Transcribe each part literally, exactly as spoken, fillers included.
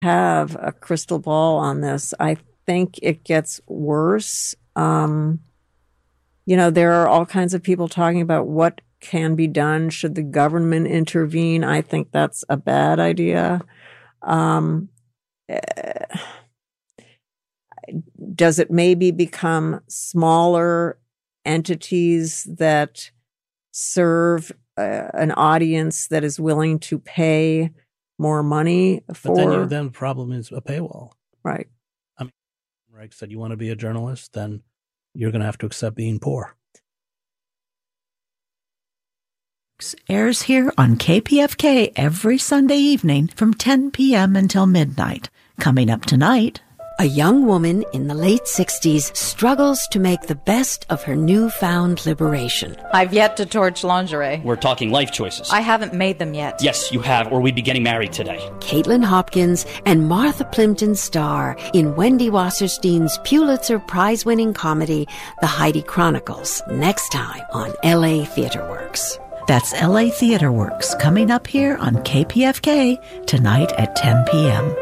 have a crystal ball on this. I think it gets worse. Um, you know, there are all kinds of people talking about what can be done. Should the government intervene? I think that's a bad idea. Um, does it maybe become smaller entities that serve uh, an audience that is willing to pay more money for? But then, you, then the problem is a paywall. Right. I mean, Reich said, you want to be a journalist, then you're going to have to accept being poor. Airs here on K P F K every Sunday evening from ten p.m. until midnight. Coming up tonight, a young woman in the late sixties struggles to make the best of her newfound liberation. I've yet to torch lingerie. We're talking life choices. I haven't made them yet. Yes, you have, or we'd be getting married today. Caitlin Hopkins and Martha Plimpton star in Wendy Wasserstein's Pulitzer Prize-winning comedy, The Heidi Chronicles, next time on L A Theatre Works. That's L A Theatre Works, coming up here on K P F K tonight at ten p.m.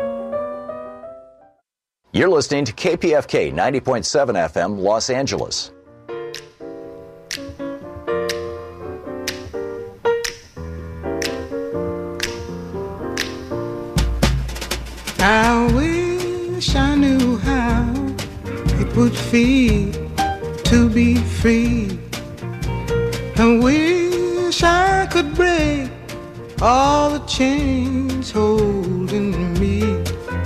You're listening to K P F K ninety point seven F M, Los Angeles. I wish I knew how it would feel to be free. I wish I could break all the chains holding me.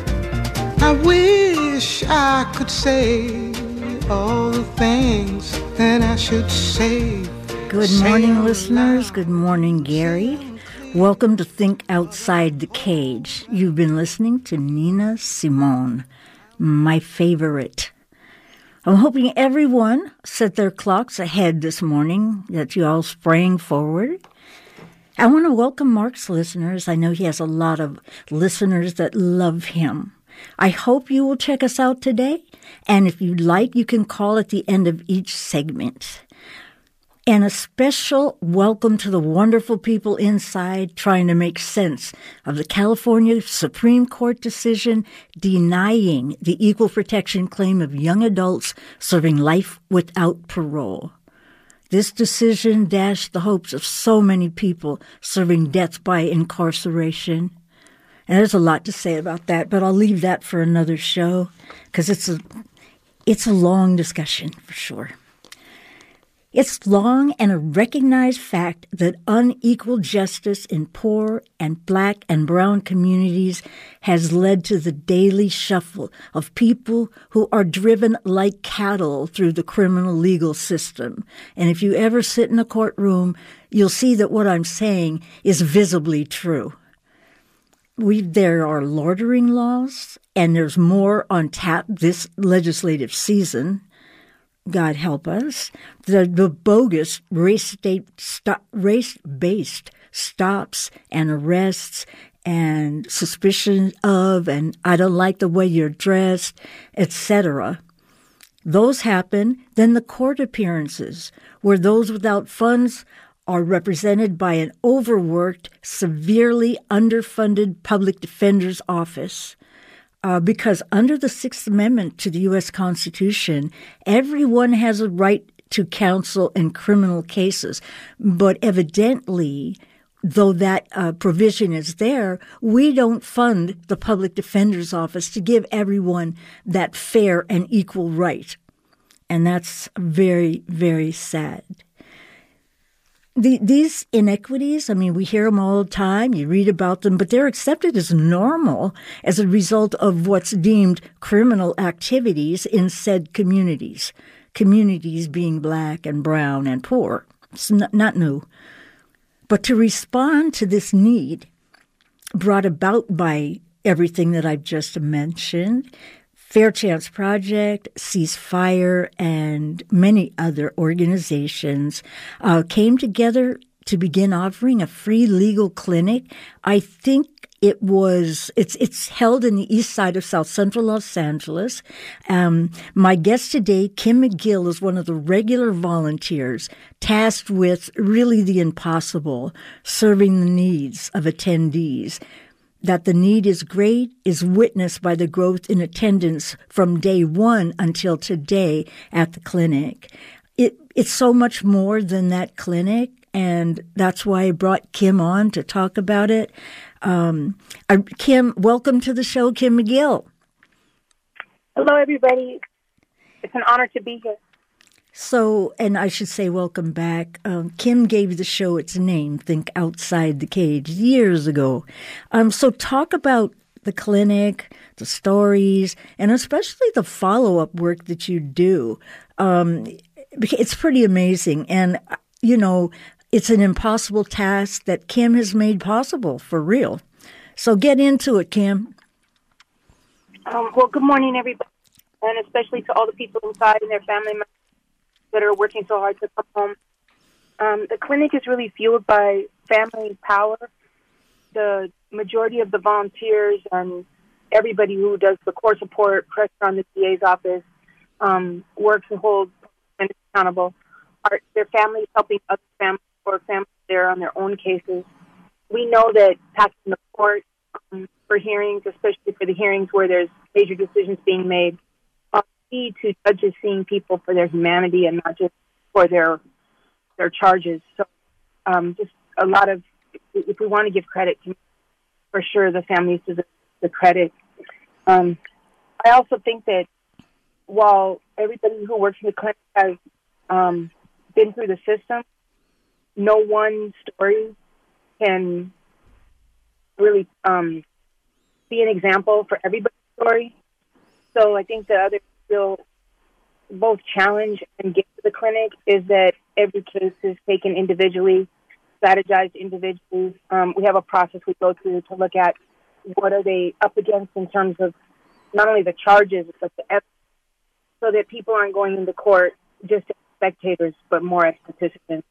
I wish I could say all the things that I should say. Good morning, listeners. Good morning, Gary. Welcome to Think Outside the Cage. You've been listening to Nina Simone, my favorite. I'm hoping everyone set their clocks ahead this morning, that you all sprang forward. I want to welcome Mark's listeners. I know he has a lot of listeners that love him. I hope you will check us out today, and if you'd like, you can call at the end of each segment. And a special welcome to the wonderful people inside trying to make sense of the California Supreme Court decision denying the equal protection claim of young adults serving life without parole. This decision dashed the hopes of so many people serving death by incarceration. And there's a lot to say about that, but I'll leave that for another show because it's a, it's a long discussion for sure. It's long and a recognized fact that unequal justice in poor and black and brown communities has led to the daily shuffle of people who are driven like cattle through the criminal legal system. And if you ever sit in a courtroom, you'll see that what I'm saying is visibly true. We, there are loitering laws, and there's more on tap this legislative season. God help us. The, the bogus race-based stop, race-based stops and arrests and suspicion of, and I don't like the way you're dressed, et cetera. Those happen. Then the court appearances, where those without funds are represented by an overworked, severely underfunded public defender's office. Uh, because under the Sixth Amendment to the U S Constitution, everyone has a right to counsel in criminal cases. But evidently, though that uh, provision is there, we don't fund the public defender's office to give everyone that fair and equal right. And that's very, very sad. The, these inequities, I mean, we hear them all the time, you read about them, but they're accepted as normal as a result of what's deemed criminal activities in said communities, communities being black and brown and poor. It's not, not new. But to respond to this need brought about by everything that I've just mentioned, Fair Chance Project, Ceasefire, and many other organizations uh, came together to begin offering a free legal clinic. I think it was, it's it's held in the east side of South Central Los Angeles. Um, my guest today, Kim McGill, is one of the regular volunteers tasked with really the impossible, serving the needs of attendees. that the need is great is witnessed by the growth in attendance from day one until today at the clinic. It, it's so much more than that clinic, and that's why I brought Kim on to talk about it. Um, uh, Kim, welcome to the show, Kim McGill. Hello, everybody. It's an honor to be here. So, and I should say welcome back. Um, Kim gave the show its name, Think Outside the Cage, years ago. Um, so talk about the clinic, the stories, and especially the follow-up work that you do. Um, it's pretty amazing. And, you know, it's an impossible task that Kim has made possible, for real. So get into it, Kim. Um, well, good morning, everybody, and especially to all the people inside and their family members that are working so hard to come home. Um, the clinic is really fueled by family power. The majority of the volunteers and everybody who does the core support, pressure on the D A's office, um, works to hold and accountable. Are their families helping other families or families there on their own cases. We know that packing the court um, for hearings, especially for the hearings where there's major decisions being made, key to judges seeing people for their humanity and not just for their their charges. So um, just a lot of, if we want to give credit, to, for sure the families deserve the credit. Um, I also think that while everybody who works in the clinic has um, been through the system, no one story can really um, be an example for everybody's story. So I think the other still both challenge and get to the clinic is that every case is taken individually, strategized individually. Um, we have a process we go through to look at what are they up against in terms of not only the charges, but the evidence, so that people aren't going into court just as spectators, but more as participants.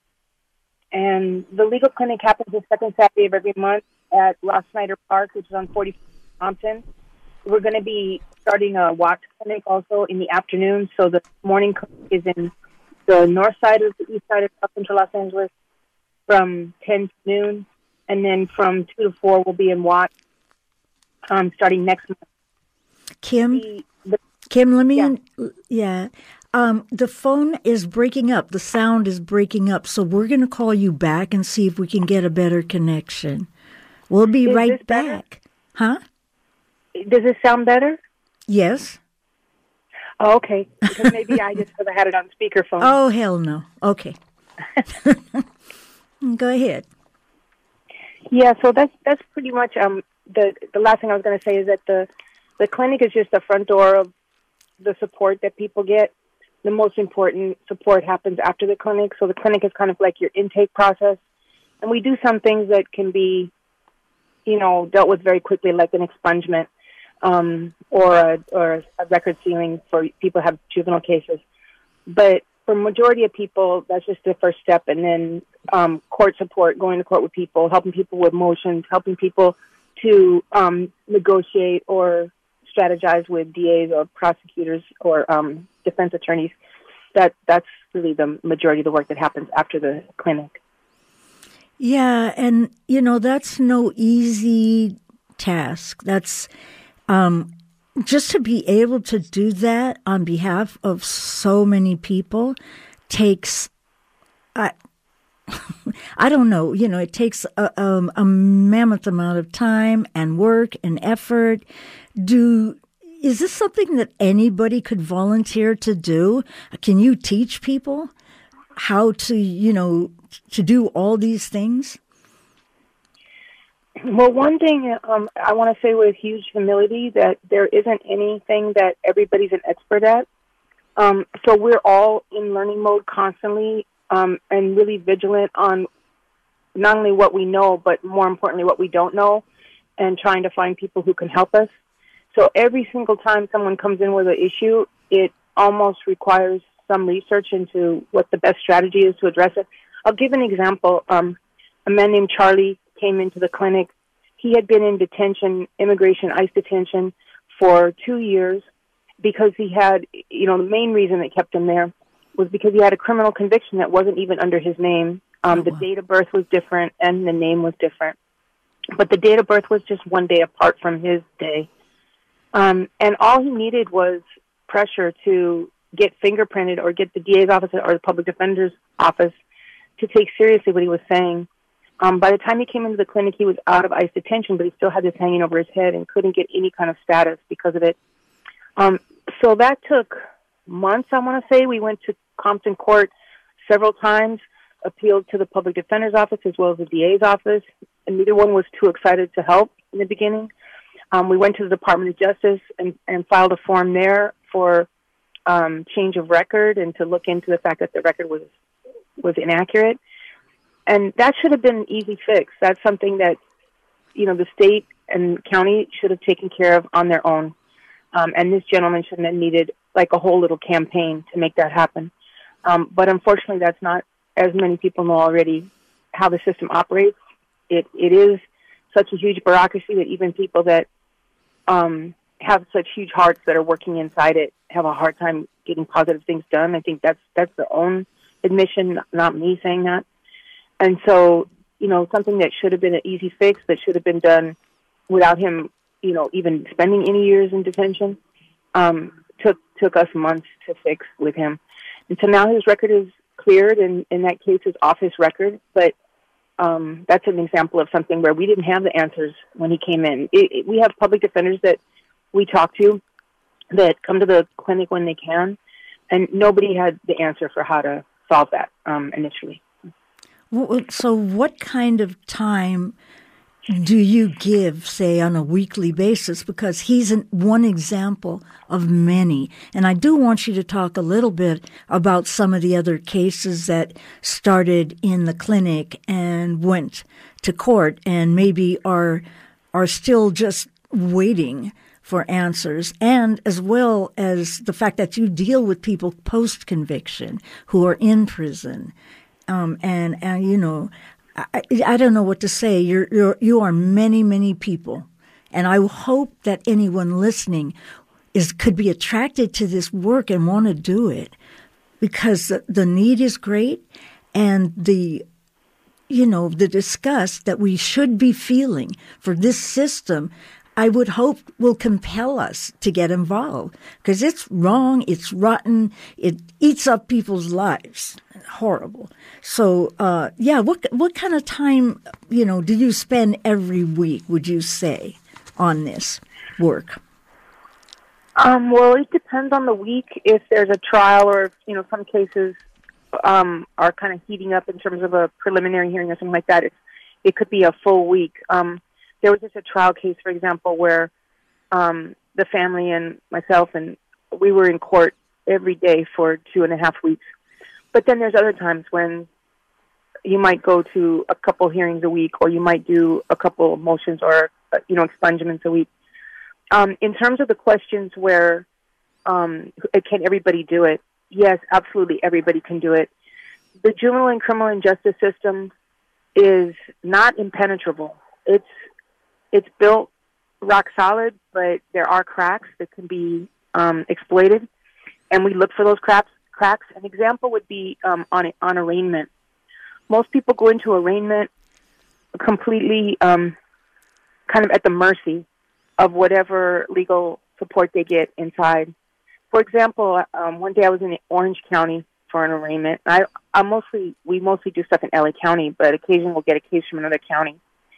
And the legal clinic happens the second Saturday of every month at Ross Snyder Park, which is on forty-fifth Thompson. We're going to be starting a watch clinic also in the afternoon. So the morning clinic is in the north side of the east side of South Central Los Angeles from ten to noon. And then from two to four, we'll be in Watts um, starting next month. Kim, the, the, Kim, let me, yeah. In, yeah. Um, the phone is breaking up. The sound is breaking up. So we're going to call you back and see if we can get a better connection. We'll be is right back. Better? Huh? Does this sound better? Yes. Oh, okay. Because maybe I just because I had it on speakerphone. Oh, hell no. Okay. Go ahead. Yeah, so that's that's pretty much um the the last thing I was going to say is that the the clinic is just the front door of the support that people get. The most important support happens after the clinic. So the clinic is kind of like your intake process, and we do some things that can be, you know, dealt with very quickly, like an expungement. Um, or a, or a record sealing for people who have juvenile cases. But for majority of people, that's just the first step. And then um, court support, going to court with people, helping people with motions, helping people to um, negotiate or strategize with D As or prosecutors or um, defense attorneys. That That's really the majority of the work that happens after the clinic. Yeah, and, you know, that's no easy task. That's... Um, just to be able to do that on behalf of so many people takes, I, I don't know, you know, it takes a, um, a mammoth amount of time and work and effort. Do, is this something that anybody could volunteer to do? Can you teach people how to, you know, to do all these things? Well, one thing um, I want to say with huge humility that there isn't anything that everybody's an expert at. Um, so we're all in learning mode constantly um, and really vigilant on not only what we know, but more importantly, what we don't know, and trying to find people who can help us. So every single time someone comes in with an issue, it almost requires some research into what the best strategy is to address it. I'll give an example. Um, a man named Charlie came into the clinic. He had been in detention, immigration, ICE detention for two years because he had, you know, the main reason that kept him there was because he had a criminal conviction that wasn't even under his name. Um, oh, wow. The date of birth was different and the name was different. but the date of birth was just one day apart from his day. Um, and all he needed was pressure to get fingerprinted or get the D A's office or the public defender's office to take seriously what he was saying. Um, by the time he came into the clinic, he was out of ICE detention, but he still had this hanging over his head and couldn't get any kind of status because of it. Um, so that took months, I want to say. We went to Compton Court several times, appealed to the public defender's office as well as the D A's office, and neither one was too excited to help in the beginning. Um, we went to the Department of Justice and, and filed a form there for um, change of record and to look into the fact that the record was was inaccurate. And that should have been an easy fix. That's something that, you know, the state and county should have taken care of on their own. Um, and this gentleman shouldn't have needed like a whole little campaign to make that happen. Um, but unfortunately, that's not, as many people know already, how the system operates. It It is such a huge bureaucracy that even people that um, have such huge hearts that are working inside it have a hard time getting positive things done. I think that's that's their own admission, not me saying that. And so, you know, something that should have been an easy fix, that should have been done without him, you know, even spending any years in detention, um, took took us months to fix with him. And so now his record is cleared, and in that case is off his record. But um, that's an example of something where we didn't have the answers when he came in. It, it, we have public defenders that we talk to that come to the clinic when they can, and nobody had the answer for how to solve that um, initially. So what kind of time do you give, say, on a weekly basis? Because he's an, one example of many. And I do want you to talk a little bit about some of the other cases that started in the clinic and went to court and maybe are are still just waiting for answers, and as well as the fact that you deal with people post-conviction who are in prison. Um, and, and, you know, I, I don't know what to say. You're, you're, you are many, many people. And I hope that anyone listening is could be attracted to this work and want to do it, because the, the need is great, and the, you know, the disgust that we should be feeling for this system, I would hope will compel us to get involved, because it's wrong, it's rotten, it eats up people's lives. Horrible. So, uh, yeah, what what kind of time, you know, do you spend every week, would you say, on this work? Um, well, it depends on the week. If there's a trial, or if, you know, some cases um, are kind of heating up in terms of a preliminary hearing or something like that, it's, it could be a full week. Um, there was just a trial case, for example, where um, the family and myself, and we were in court every day for two and a half weeks. But then there's other times when you might go to a couple hearings a week, or you might do a couple of motions or, you know, expungements a week. Um, in terms of the questions where um, can everybody do it? Yes, absolutely, everybody can do it. The juvenile and criminal justice system is not impenetrable. It's it's built rock solid, but there are cracks that can be um, exploited, and we look for those cracks. Cracks. An example would be um, on on arraignment. Most people go into arraignment completely um, kind of at the mercy of whatever legal support they get inside. For example, um, one day I was in Orange County for an arraignment. I, I mostly we mostly do stuff in L A County, but occasionally we'll get a case from another county.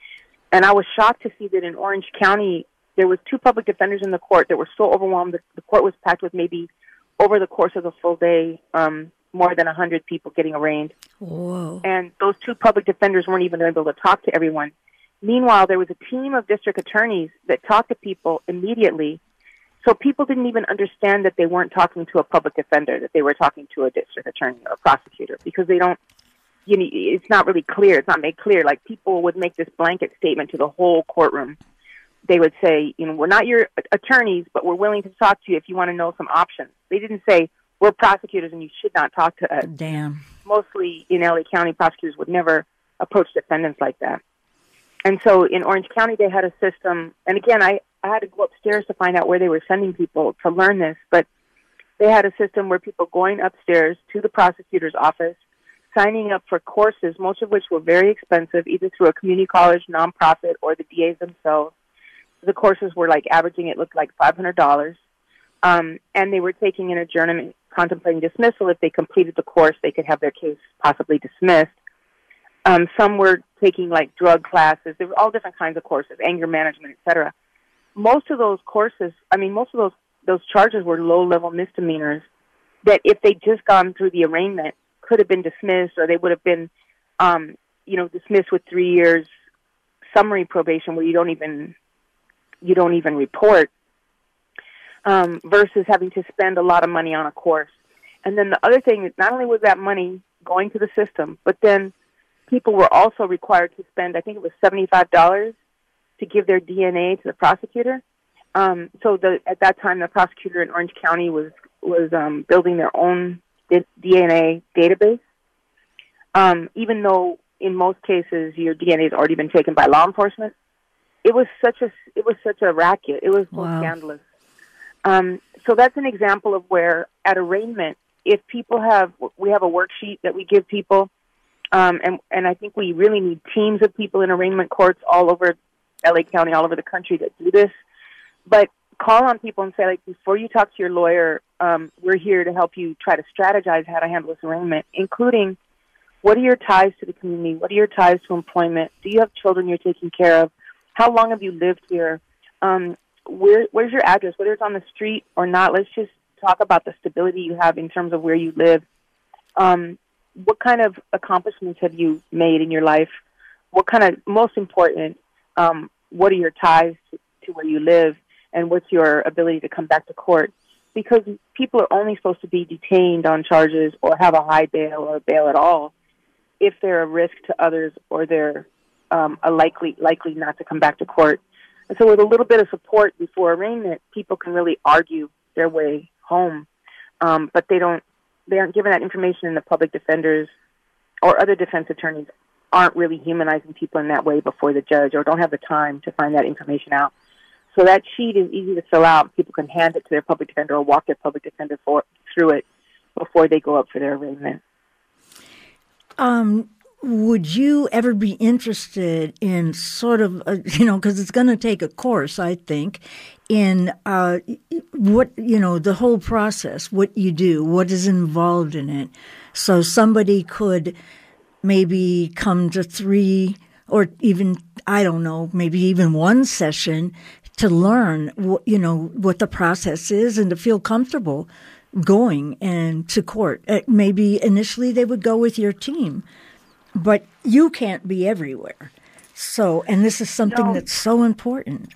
And I was shocked to see that in Orange County there was two public defenders in the court that were so overwhelmed that the court was packed with maybe, over the course of the full day, um, more than one hundred people getting arraigned. Whoa. And those two public defenders weren't even able to talk to everyone. Meanwhile, there was a team of district attorneys that talked to people immediately, so people didn't even understand that they weren't talking to a public defender, that they were talking to a district attorney or a prosecutor, because they don't, you know, it's not really clear, it's not made clear. Like, people would make this blanket statement to the whole courtroom. They would say, you know, we're not your attorneys, but we're willing to talk to you if you want to know some options. They didn't say, we're prosecutors and you should not talk to us. Damn. Mostly in L A County, prosecutors would never approach defendants like that. And so in Orange County, they had a system, and again, I, I had to go upstairs to find out where they were sending people to learn this, but they had a system where people going upstairs to the prosecutor's office signing up for courses, most of which were very expensive, either through a community college, nonprofit, or the D As themselves. The courses were like averaging, it looked like five hundred dollars. Um, and they were taking an adjournment, contemplating dismissal. If they completed the course, they could have their case possibly dismissed. Um, some were taking like drug classes. There were all different kinds of courses, anger management, et cetera. Most of those courses, I mean, most of those, those charges were low-level misdemeanors that if they'd just gone through the arraignment could have been dismissed, or they would have been, um, you know, dismissed with three years summary probation where you don't even, you don't even report, um, versus having to spend a lot of money on a course. And then the other thing is not only was that money going to the system, but then people were also required to spend, I think it was seventy-five dollars to give their D N A to the prosecutor. Um, so the, at that time, the prosecutor in Orange County was, was um, building their own D N A database. Um, even though in most cases your D N A has already been taken by law enforcement, it was such a, it was such a racket. It was so Wow. scandalous. Um, so that's an example of where at arraignment, if people have, we have a worksheet that we give people, um, and, and I think we really need teams of people in arraignment courts all over L A County, all over the country that do this. But call on people and say, like, before you talk to your lawyer, um, we're here to help you try to strategize how to handle this arraignment, including what are your ties to the community? What are your ties to employment? Do you have children you're taking care of? How long have you lived here? Um, where, where's your address? Whether it's on the street or not, let's just talk about the stability you have in terms of where you live. Um, what kind of accomplishments have you made in your life? What kind of, most important, um, what are your ties to, to where you live? And what's your ability to come back to court? Because people are only supposed to be detained on charges or have a high bail or bail at all if they're a risk to others or they're um, a likely likely not to come back to court. And so with a little bit of support before arraignment, people can really argue their way home. Um, but they don't, they aren't given that information, and the public defenders or other defense attorneys aren't really humanizing people in that way before the judge, or don't have the time to find that information out. So that sheet is easy to fill out. People can hand it to their public defender or walk their public defender for, through it before they go up for their arraignment. Um, would you ever be interested in sort of, uh, you know, because it's going to take a course, I think, in uh, what, you know, the whole process, what you do, what is involved in it. So somebody could maybe come to three or even, I don't know, maybe even one session to learn, what, you know, what the process is and to feel comfortable going and to court. Uh, maybe initially they would go with your team, but you can't be everywhere. So, and this is something No. that's so important.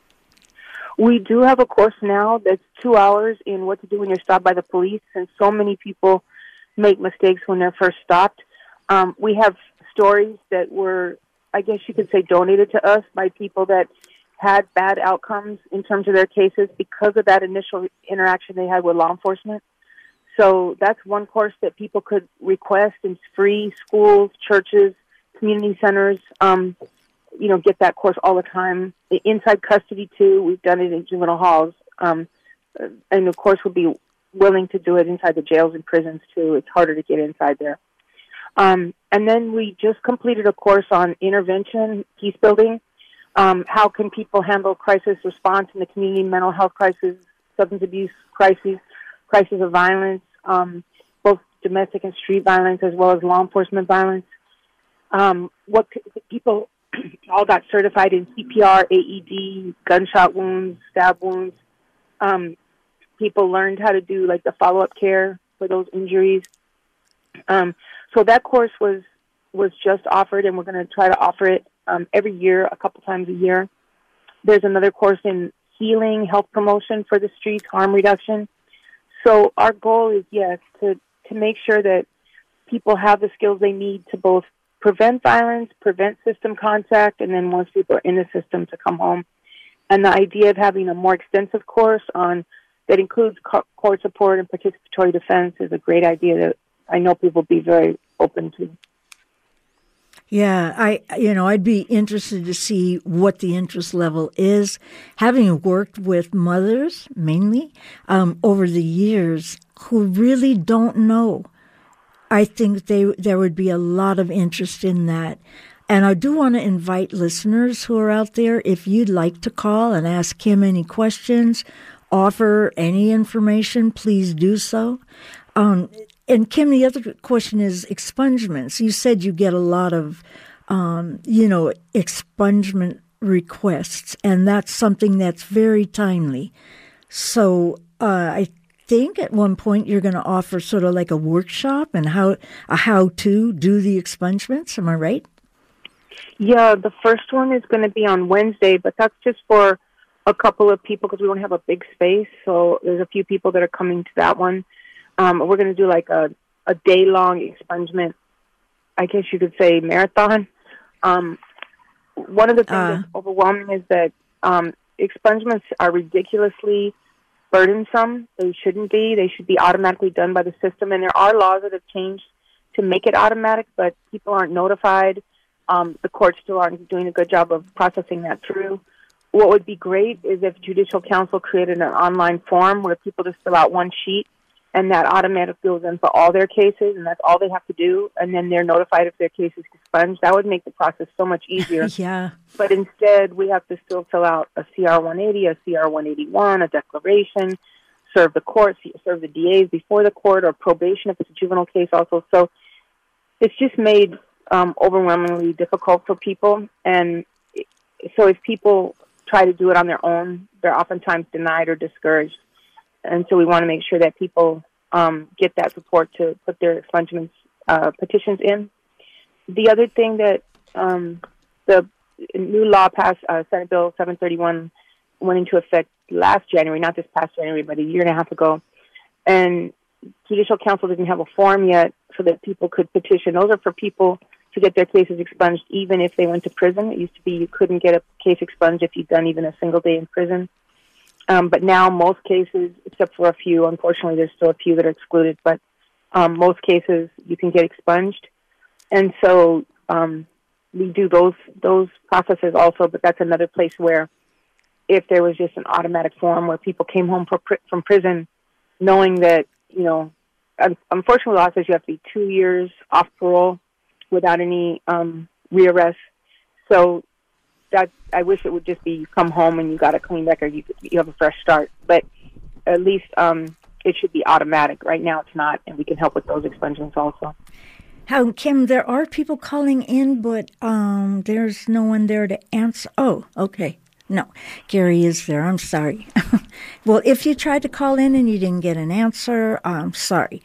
We do have a course now that's two hours in what to do when you're stopped by the police, and so many people make mistakes when they're first stopped. Um, we have stories that were, I guess you could say, donated to us by people that had bad outcomes in terms of their cases because of that initial interaction they had with law enforcement. So that's one course that people could request. It's free. Schools, churches, community centers, um, you know, get that course all the time. Inside custody, too. We've done it in juvenile halls. Um, and, of course, we'll be willing to do it inside the jails and prisons, too. It's harder to get inside there. Um, and then we just completed a course on intervention, peace building. Um, how can people handle crisis response in the community, mental health crisis, substance abuse crises, crisis of violence, um, both domestic and street violence, as well as law enforcement violence. Um, what people all got certified in C P R, A E D, gunshot wounds, stab wounds. Um, people learned how to do like the follow-up care for those injuries. Um, so that course was was just offered, and we're going to try to offer it um, every year, a couple times a year. There's another course in healing, health promotion for the streets, harm reduction. So our goal is, yes, to, to make sure that people have the skills they need to both prevent violence, prevent system contact, and then once people are in the system, to come home. And the idea of having a more extensive course on that includes co- court support and participatory defense is a great idea that I know people will be very open to. Yeah, I, you know, I'd be interested to see what the interest level is. Having worked with mothers, mainly, um, over the years, who really don't know I think they there would be a lot of interest in that. And I do want to invite listeners who are out there, if you'd like to call and ask Kim any questions, offer any information, please do so. Um, and Kim, the other question is expungements. You said you get a lot of, um, you know, expungement requests, and that's something that's very timely. So uh, I think at one point you're going to offer sort of like a workshop and how a how to do the expungements. Am I right? Yeah, the first one is going to be on Wednesday, but that's just for a couple of people because we don't have a big space. So there's a few people that are coming to that one. Um, we're going to do like a, a day-long expungement, I guess you could say marathon. Um, one of the things uh. that's overwhelming is that um, expungements are ridiculously burdensome. They shouldn't be. They should be automatically done by the system. And there are laws that have changed to make it automatic, but people aren't notified. Um, the courts still aren't doing a good job of processing that through. What would be great is if Judicial Council created an online form where people just fill out one sheet and that automatically goes in for all their cases, and that's all they have to do, and then they're notified if their case is expunged. That would make the process so much easier. Yeah. But instead, we have to still fill out a C R one eighty, a C R one eighty-one, a declaration, serve the court, serve the D As before the court, or probation if it's a juvenile case also. So it's just made um, overwhelmingly difficult for people. And so if people try to do it on their own, they're oftentimes denied or discouraged. And so we want to make sure that people um, get that support to put their expungement uh, petitions in. The other thing that um, the new law passed, uh, Senate Bill seven thirty-one, went into effect last January, not this past January, but a year and a half ago. And Judicial Council didn't have a form yet so that people could petition. Those are for people to get their cases expunged even if they went to prison. It used to be you couldn't get a case expunged if you'd done even a single day in prison. Um, but now most cases, except for a few, unfortunately there's still a few that are excluded, but um, most cases you can get expunged. And so um, we do those those processes also, but that's another place where if there was just an automatic form where people came home for, from prison knowing that, you know, unfortunately the law says you have to be two years off parole without any um, rearrest. So that I wish it would just be you come home and you got a clean record, you you have a fresh start. But at least um, it should be automatic. Right now it's not, and we can help with those expungements also. How, Kim, there are people calling in, but um, there's no one there to answer. Oh, okay. No, Gary is there. I'm sorry. Well, if you tried to call in and you didn't get an answer, I'm sorry.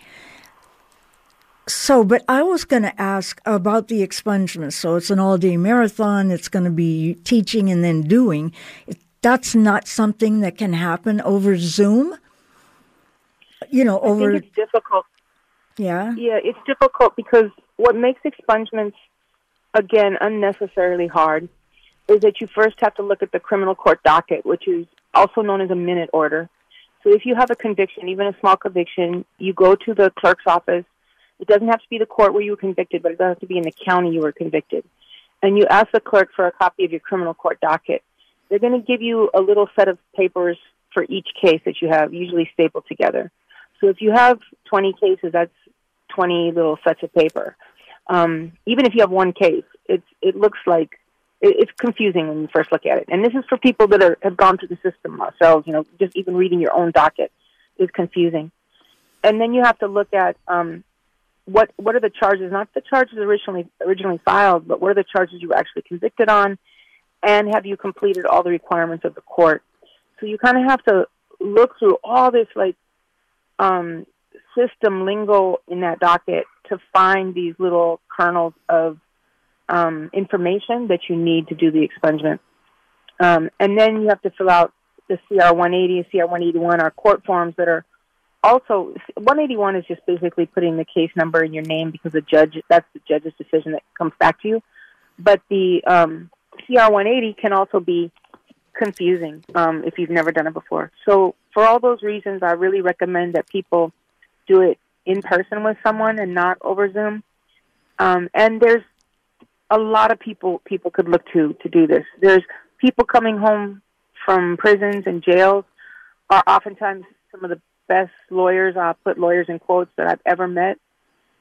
So, but I was going to ask about the expungement. So it's an all-day marathon. It's going to be teaching and then doing. That's not something that can happen over Zoom? You know, over... I think it's difficult. Yeah? Yeah, it's difficult because what makes expungements, again, unnecessarily hard is that you first have to look at the criminal court docket, which is also known as a minute order. So if you have a conviction, even a small conviction, you go to the clerk's office. It doesn't have to be the court where you were convicted, but it does have to be in the county you were convicted. And you ask the clerk for a copy of your criminal court docket. They're going to give you a little set of papers for each case that you have, usually stapled together. So if you have twenty cases, that's twenty little sets of paper. Um, even if you have one case, it's, it looks like, it, it's confusing when you first look at it. And this is for people that are, have gone through the system ourselves, you know, just even reading your own docket is confusing. And then you have to look at... Um, What what are the charges? Not the charges originally originally filed, but what are the charges you were actually convicted on, and have you completed all the requirements of the court? So you kind of have to look through all this like um, system lingo in that docket to find these little kernels of um, information that you need to do the expungement. Um, and then you have to fill out the C R one eighty, C R one eighty-one, our court forms that are also, one eighty-one is just basically putting the case number in your name because the judge, that's the judge's decision that comes back to you. But the um, C R one eighty can also be confusing um, if you've never done it before. So for all those reasons, I really recommend that people do it in person with someone and not over Zoom. Um, and there's a lot of people people could look to to do this. There's people coming home from prisons and jails are oftentimes some of the best lawyers, I'll put lawyers in quotes, that I've ever met.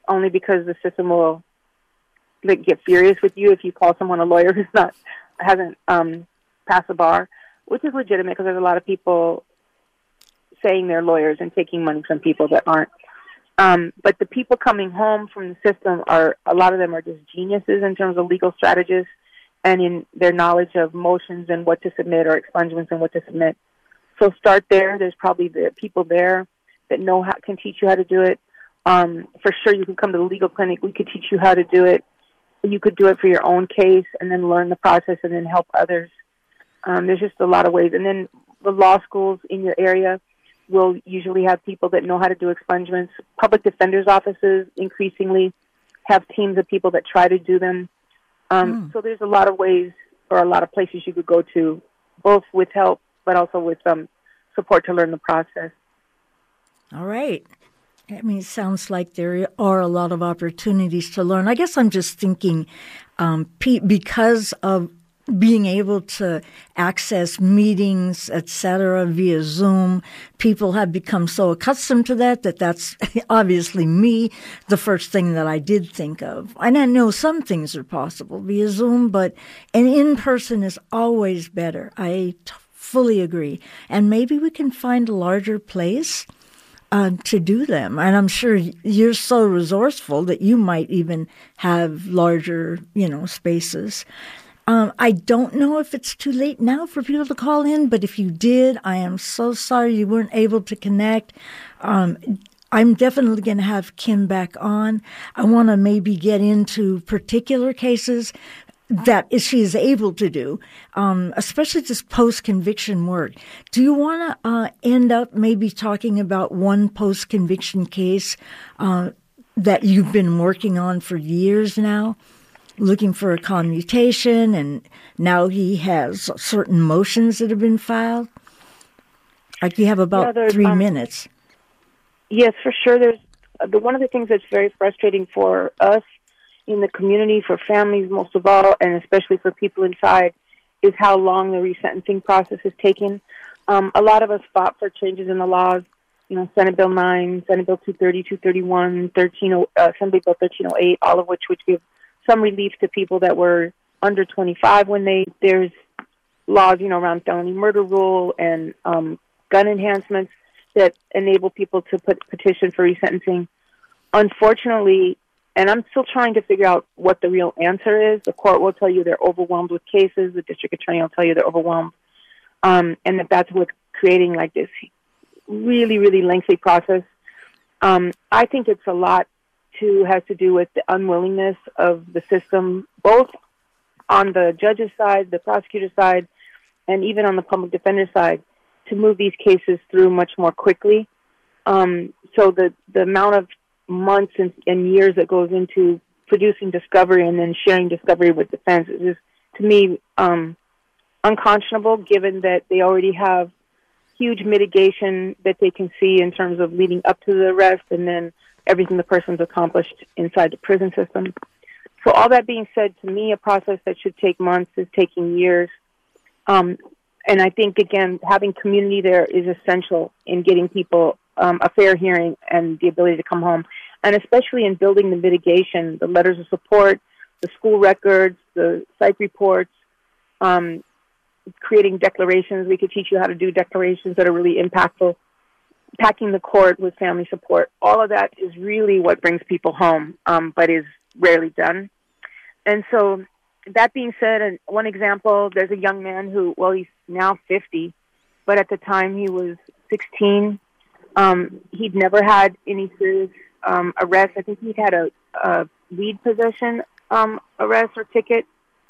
only because the system will like get furious with you if you call someone a lawyer who's not hasn't um, passed the bar, which is legitimate because there's a lot of people saying they're lawyers and taking money from people that aren't. Um, but the people coming home from the system are, a lot of them are just geniuses in terms of legal strategists and in their knowledge of motions and what to submit or expungements and what to submit. So start there. There's probably the people there that know how, can teach you how to do it. Um, for sure, you can come to the legal clinic. We could teach you how to do it. You could do it for your own case and then learn the process and then help others. Um, there's just a lot of ways. And then the law schools in your area will usually have people that know how to do expungements. Public defenders' offices increasingly have teams of people that try to do them. Um, mm. So there's a lot of ways or a lot of places you could go to, both with help but also with some um, support to learn the process. All right. I mean, it sounds like there are a lot of opportunities to learn. I guess I'm just thinking um, because of being able to access meetings, et cetera, via Zoom, people have become so accustomed to that that that's obviously me, the first thing that I did think of. And I know some things are possible via Zoom, but an in-person is always better. I t- fully agree. And maybe we can find a larger place Uh, to do them. And I'm sure you're so resourceful that you might even have larger, you know, spaces. Um, I don't know if it's too late now for people to call in, but if you did, I am so sorry you weren't able to connect. Um, I'm definitely going to have Kim back on. I want to maybe get into particular cases that she is able to do, um, especially this post-conviction work. Do you want to uh, end up maybe talking about one post-conviction case uh, that you've been working on for years now, looking for a commutation, and now he has certain motions that have been filed? Like you have about yeah, three um, minutes. Yes, for sure. There's uh, the one of the things that's very frustrating for us in the community, for families most of all, and especially for people inside, is how long the resentencing process is taking. Um, a lot of us fought for changes in the laws, you know, Senate Bill nine, Senate Bill two thirty, two thirty-one, thirteen, uh, Assembly Bill thirteen oh eight, all of which would give some relief to people that were under twenty-five when they, there's laws, you know, around felony murder rule and um, gun enhancements that enable people to put petition for resentencing. Unfortunately, and I'm still trying to figure out what the real answer is. The court will tell you they're overwhelmed with cases. The district attorney will tell you they're overwhelmed. Um, and that that's what's creating like this really, really lengthy process. Um, I think it's a lot to has to do with the unwillingness of the system, both on the judge's side, the prosecutor's side, and even on the public defender's side, to move these cases through much more quickly. Um, so the, the amount of months and, and years that goes into producing discovery and then sharing discovery with defense is just, to me, um, unconscionable, given that they already have huge mitigation that they can see in terms of leading up to the arrest and then everything the person's accomplished inside the prison system. So all that being said, to me, a process that should take months is taking years. Um, and I think, again, having community there is essential in getting people um, a fair hearing and the ability to come home, and especially in building the mitigation, the letters of support, the school records, the psych reports, um, creating declarations. We could teach you how to do declarations that are really impactful, packing the court with family support. All of that is really what brings people home, um, but is rarely done. And so that being said, and one example, there's a young man who, well, he's now fifty, but at the time he was sixteen. Um, he'd never had any serious um, arrests. I think he'd had a, a weed possession um, arrest or ticket,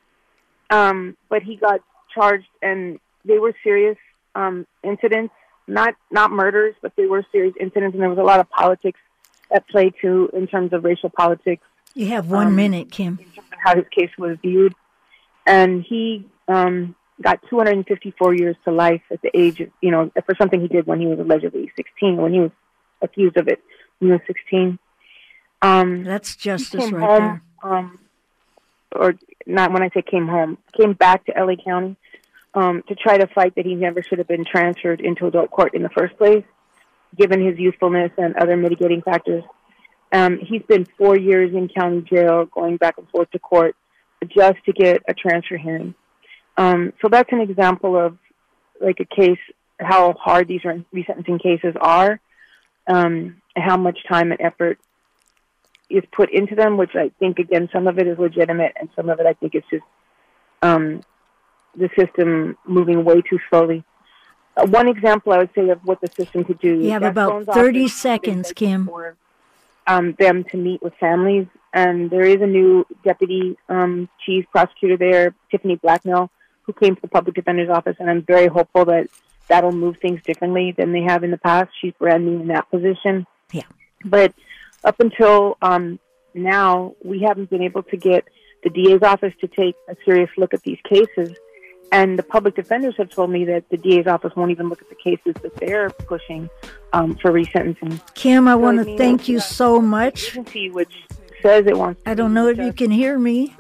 um, but he got charged, and they were serious um, incidents, not not murders, but they were serious incidents, and there was a lot of politics at play, too, in terms of racial politics. You have one um, minute, Kim. In terms of how his case was viewed. And he um, got two hundred fifty-four years to life at the age of, you know, for something he did when he was allegedly sixteen, when he was accused of it when he was sixteen. Um, That's justice came right home, there. Um, or not when I say came home, came back to L A County um, to try to fight that he never should have been transferred into adult court in the first place, given his youthfulness and other mitigating factors. Um, he's been four years in county jail, going back and forth to court just to get a transfer hearing. Um, so that's an example of like a case, how hard these resentencing cases are, um, how much time and effort is put into them, which I think, again, some of it is legitimate and some of it I think is just um, the system moving way too slowly. Uh, one example I would say of what the system could do. You have about thirty seconds, Kim. For, um, them to meet with families. And there is a new deputy um, chief prosecutor there, Tiffany Blacknell, who came to the public defender's office. And I'm very hopeful that that'll move things differently than they have in the past. She's brand new in that position. Yeah. But up until um, now, we haven't been able to get the D A's office to take a serious look at these cases. And the public defenders have told me that the D A's office won't even look at the cases that they're pushing um, for resentencing. Kim, I so want I to mean, thank you so much. Agency which says it wants to I don't know if you can hear me,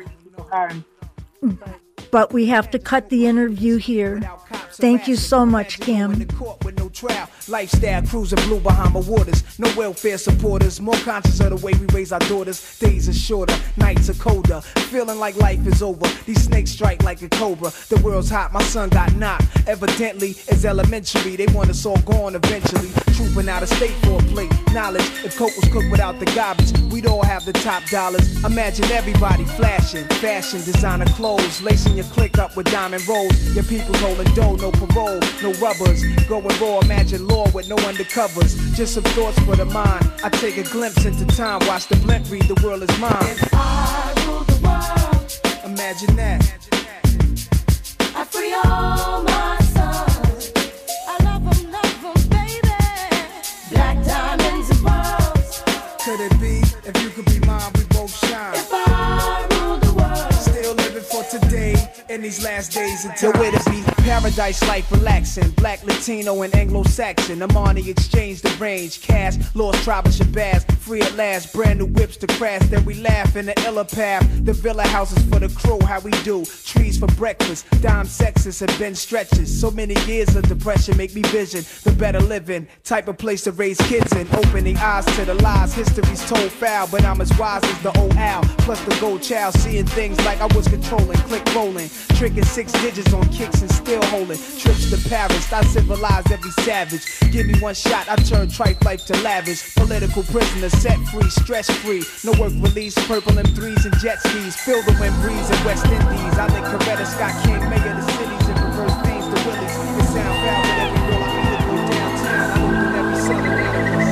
but we have to cut the interview here. Thank you so much, Kim. Lifestyle cruising blue Bahama waters. No welfare supporters. More conscious of the way we raise our daughters. Days are shorter, nights are colder. Feeling like life is over. These snakes strike like a cobra. The world's hot, my son got knocked. Evidently, it's elementary. They want us all gone eventually. Trooping out of state for a plate. Knowledge, if Coke was cooked without the garbage, we'd all have the top dollars. Imagine everybody flashing. Fashion, designer clothes. Lacing your click up with diamond rolls. Your people's holding dough, no parole, no rubbers. Going raw, imagine law with no undercovers. Just some thoughts for the mind. I take a glimpse into time. Watch the blimp read, the world is mine. If I rule the world, imagine that. I free all my sons. I love them, love them, baby. Black diamonds and pearls. Could it be? If you could be mine, we both shine. If I rule the world, still living for today. In these last days until where to be. Paradise life relaxing. Black, Latino, and Anglo-Saxon. Amani exchange the range. Cash, lost tribe of Shabazz. Free at last. Brand new whips to crash. Then we laugh in the illa path. The villa houses for the crew. How we do. Trees for breakfast. Dime sexes and Ben stretches. So many years of depression make me vision the better living. Type of place to raise kids in. Opening eyes to the lies. History's told foul. But I'm as wise as the old owl. Plus the gold child. Seeing things like I was controlling. Click rolling. Tricking six digits on kicks and still holding. Trips to Paris, I civilize every savage. Give me one shot, I turn tripe life to lavish. Political prisoner, set free, stress free. No work release, purple M threes and jet skis. Feel the wind breeze in West Indies. I think Coretta Scott King, mayor of the cities, and reverse things to Willies. It sound foul, but every girl I meet to go downtown. I open every southern animal.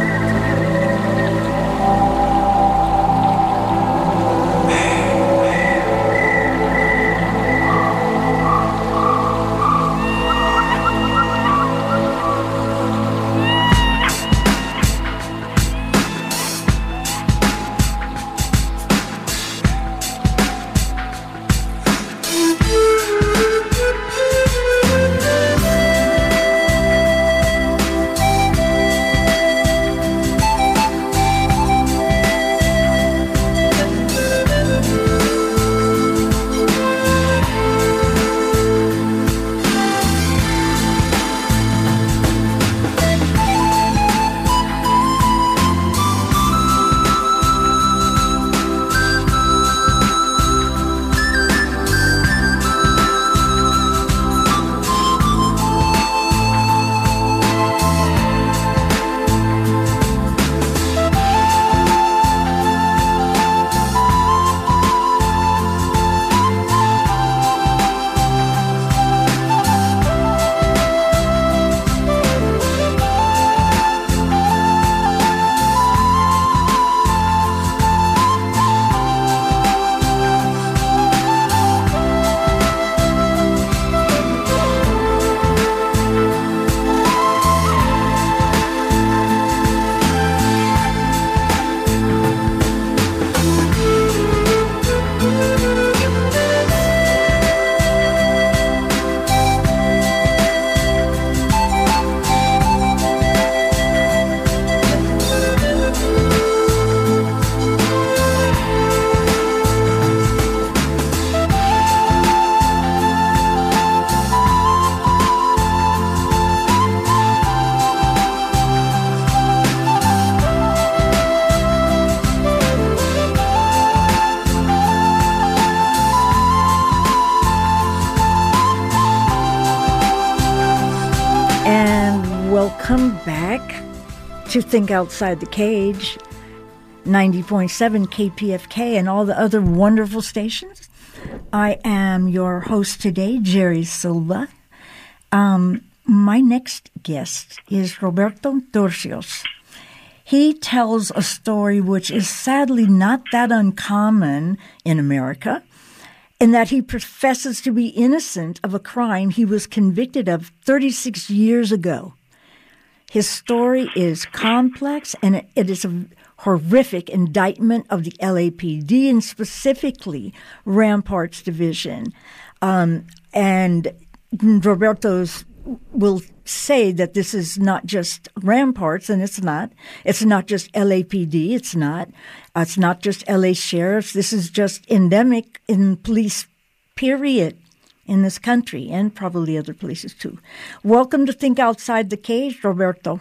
back to Think Outside the Cage, ninety point seven K P F K and all the other wonderful stations. I am your host today, Jerry Silva. Um, my next guest is Roberto Turcios. He tells a story which is sadly not that uncommon in America, in that he professes to be innocent of a crime he was convicted of thirty-six years ago. His story is complex, and it is a horrific indictment of the L A P D and specifically Ramparts Division. Um, and Roberto's will say that this is not just Ramparts, and it's not. It's not just L A P D. It's not. Uh, it's not just L A sheriffs. This is just endemic in police, period, in this country, and probably other places too. Welcome to Think Outside the Cage, Roberto.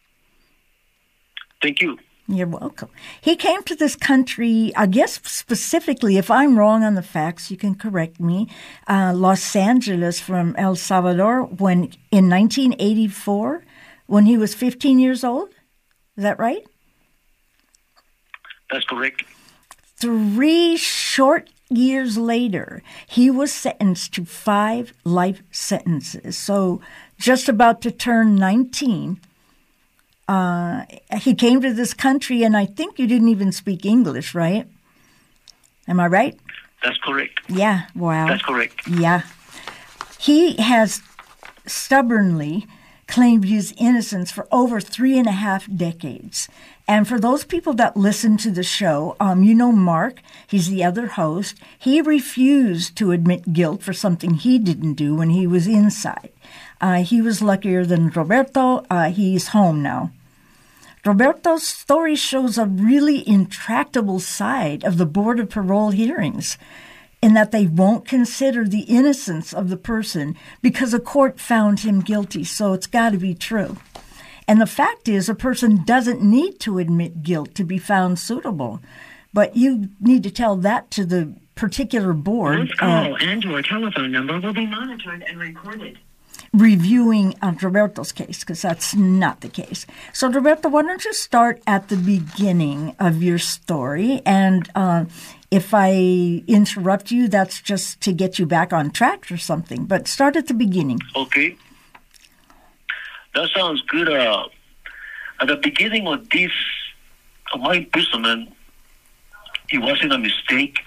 Thank you. You're welcome. He came to this country, I guess specifically, if I'm wrong on the facts, you can correct me, uh, Los Angeles from El Salvador when in nineteen eighty-four, when he was fifteen years old. Is that right? That's correct. Three short years later, he was sentenced to five life sentences. So just about to turn nineteen. Uh, he came to this country, and I think you didn't even speak English, right? Am I right? That's correct. Yeah, wow. That's correct. Yeah. He has stubbornly claimed his innocence for over three and a half decades. And for those people that listen to the show, um, you know Mark, he's the other host. He refused to admit guilt for something he didn't do when he was inside. Uh, he was luckier than Roberto. Uh, he's home now. Roberto's story shows a really intractable side of the Board of Parole hearings, in that they won't consider the innocence of the person because a court found him guilty, so it's got to be true. And the fact is, a person doesn't need to admit guilt to be found suitable, but you need to tell that to the particular board. This call uh, and your telephone number will be monitored and recorded. Reviewing uh, Roberto's case, because that's not the case. So, Roberto, why don't you start at the beginning of your story? And uh, if I interrupt you, that's just to get you back on track or something. But start at the beginning. Okay. That sounds good. Uh, at the beginning of this, of my imprisonment, it wasn't a mistake.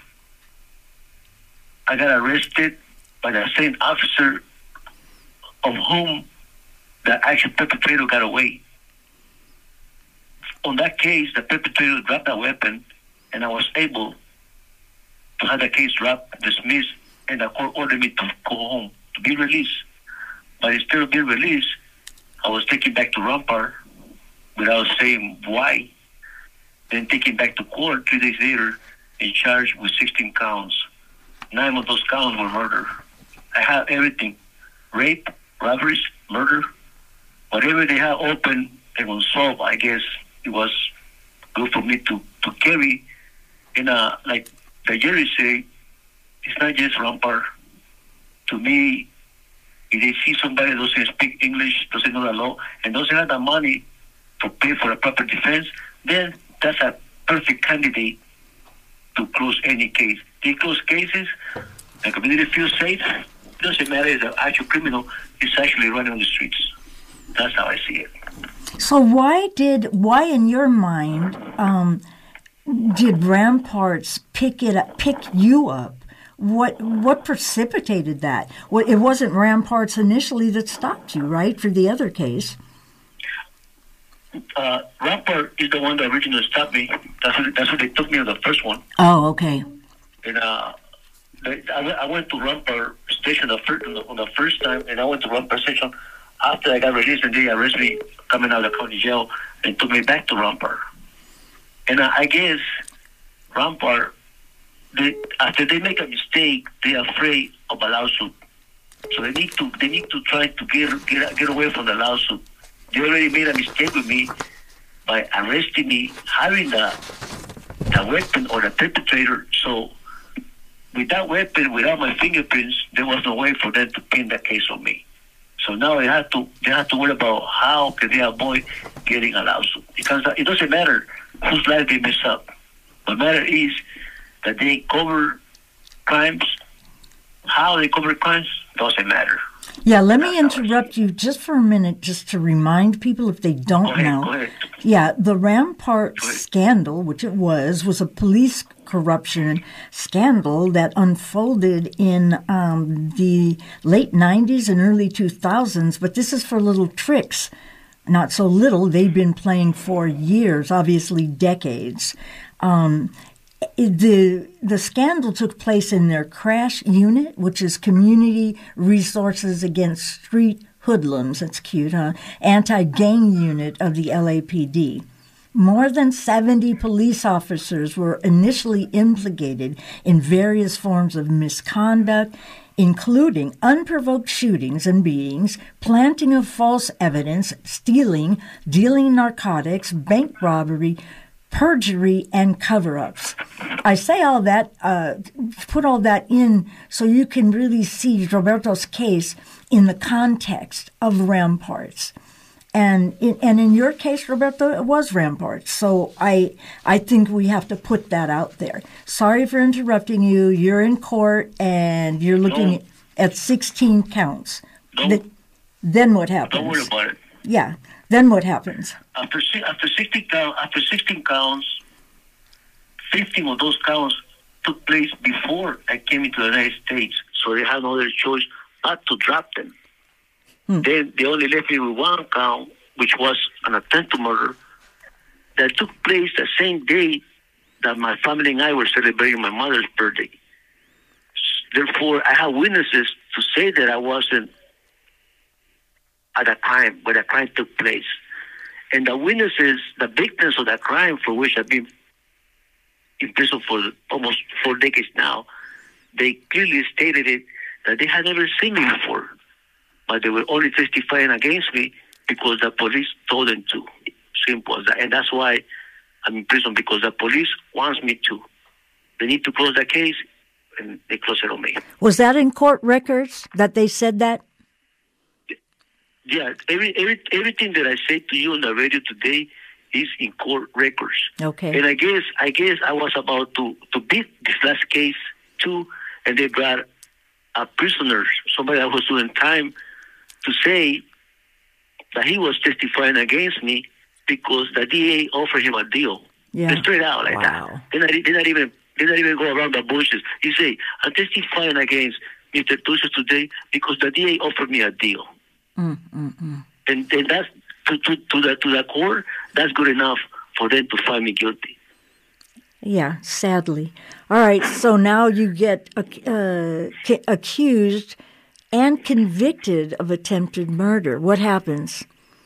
I got arrested by the same officer of whom the actual perpetrator got away. On that case, the perpetrator dropped a weapon, and I was able to have the case dropped, dismissed, and the court ordered me to go home, to be released. But instead of being released, I was taken back to Rampart without saying why, then taken back to court three days later and charged with sixteen counts. Nine of those counts were murder. I had everything: rape, robberies, murder, whatever they had open and unsolved. I guess it was good for me to, to carry. In a, like the jury say, it's not just Rampart. To me, if they see somebody who doesn't speak English, doesn't know the law, and doesn't have the money to pay for a proper defense, then that's a perfect candidate to close any case. They close cases, the community feels safe. It doesn't matter if the actual criminal is actually running on the streets. That's how I see it. So why did, why in your mind, um, did Ramparts pick it up, pick you up? What what precipitated that? Well, it wasn't Ramparts initially that stopped you, right, for the other case? Uh, Rampart is the one that originally stopped me. That's what, that's what they took me on the first one. Oh, okay. And uh, they, I, went, I went to Rampart Station the first, on, the, on the first time, and I went to Rampart Station after I got released, and they arrested me coming out of the county jail and took me back to Rampart. And uh, I guess Rampart, they, after they make a mistake, they're afraid of a lawsuit. So they need to they need to try to get get get away from the lawsuit. They already made a mistake with me by arresting me, having the the weapon or the perpetrator. So with that weapon, without my fingerprints, there was no way for them to pin that case on me. So now they have to they have to worry about how can they avoid getting a lawsuit, because it doesn't matter whose life they mess up. What matter is that they cover crimes. How they cover crimes doesn't matter. Yeah, let me interrupt you just for a minute, just to remind people if they don't Go ahead, know. go ahead. Yeah, the Rampart scandal, which it was, was a police corruption scandal that unfolded in um, the late nineties and early two thousands. But this is for little tricks. Not so little. They've been playing for years, obviously decades. Um, The the scandal took place in their CRASH unit, which is Community Resources Against Street Hoodlums. That's cute, huh? Anti-gang unit of the L A P D. More than seventy police officers were initially implicated in various forms of misconduct, including unprovoked shootings and beatings, planting of false evidence, stealing, dealing narcotics, bank robbery, perjury, and cover-ups. I say all that, uh, put all that in so you can really see Roberto's case in the context of Ramparts. And in, and in your case, Roberto, it was Ramparts. So I I think we have to put that out there. Sorry for interrupting you. You're in court and you're looking No. at sixteen counts. Don't, Th- then what happens? don't worry about it. Yeah. Then what happens? After si- after sixteen counts, after sixteen counts, fifteen of those counts took place before I came into the United States. So they had no other choice but to drop them. Hmm. Then they only left me with one count, which was an attempt to murder that took place the same day that my family and I were celebrating my mother's birthday. Therefore, I have witnesses to say that I wasn't at a crime, where the crime took place. And the witnesses, the victims of that crime, for which I've been in prison for almost four decades now, they clearly stated it that they had never seen me before, but they were only testifying against me because the police told them to. Simple as that. And that's why I'm in prison, because the police wants me to. They need to close the case, and they close it on me. Was that in court records that they said that? Yeah, every, every everything that I say to you on the radio today is in court records. Okay. And I guess I guess I was about to, to beat this last case too, and they brought a prisoner, somebody that was doing time, to say that he was testifying against me because the D A offered him a deal. Yeah. Straight out like Wow. that. They not, they not even they not even go around the bushes. He say, I'm testifying against Mister Tucios today because the D A offered me a deal. Mm, mm, mm. And, and that's to, to, to the to the court, that's good enough for them to find me guilty. Yeah, sadly. All right, so now you get uh, accused and convicted of attempted murder. What happens?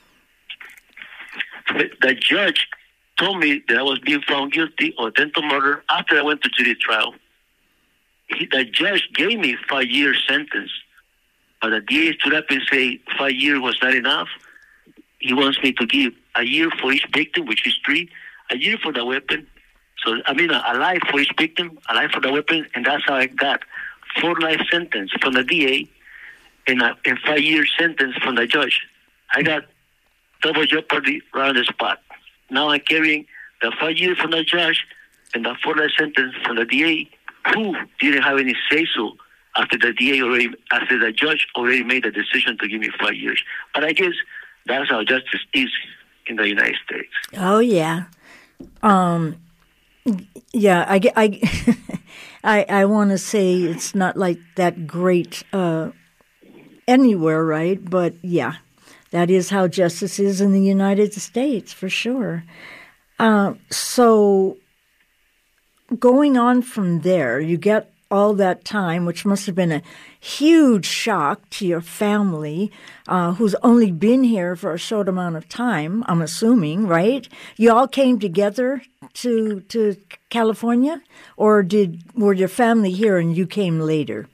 The judge told me that I was being found guilty of attempted murder after I went to jury trial. He, the judge gave me five year sentence, but the D A stood up and said five years was not enough. He wants me to give a year for each victim, which is three, a year for the weapon. So, I mean, a, a life for each victim, a life for the weapon, and that's how I got four life sentence from the D A and a and five year sentence from the judge. I got double jeopardy right on the spot. Now I'm carrying the five years from the judge and the four life sentence from the D A, who didn't have any say-so after the D A already, after the judge already made the decision to give me five years. But I guess that's how justice is in the United States. Oh, yeah. Um, yeah, I, I, I, I want to say it's not like that great uh, anywhere, right? But, yeah, that is how justice is in the United States, for sure. Uh, so going on from there, you get all that time, which must have been a huge shock to your family, uh, who's only been here for a short amount of time, I'm assuming, right? You all came together to to California, or did were your family here and you came later?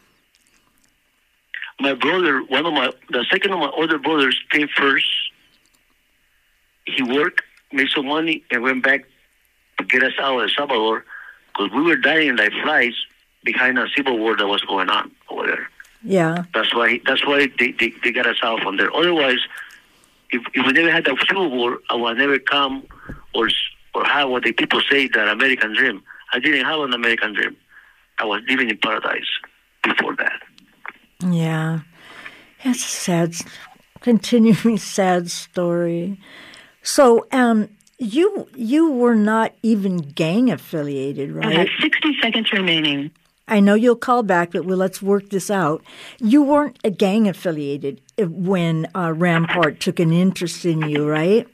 My brother, one of my, the second of my older brothers came first. He worked, made some money, and went back to get us out of El Salvador because we were dying like flies behind a civil war that was going on over there. Yeah. That's why that's why they, they, they got us out from there. Otherwise, if, if we never had that Civil War, I would never come or or have what the people say that American dream. I didn't have an American dream. I was living in paradise before that. Yeah. It's a sad, continuing sad story. So, um, you you were not even gang affiliated, I right? have sixty seconds remaining. I know you'll call back, but well, let's work this out. You weren't a gang affiliated when uh, Rampart took an interest in you, right?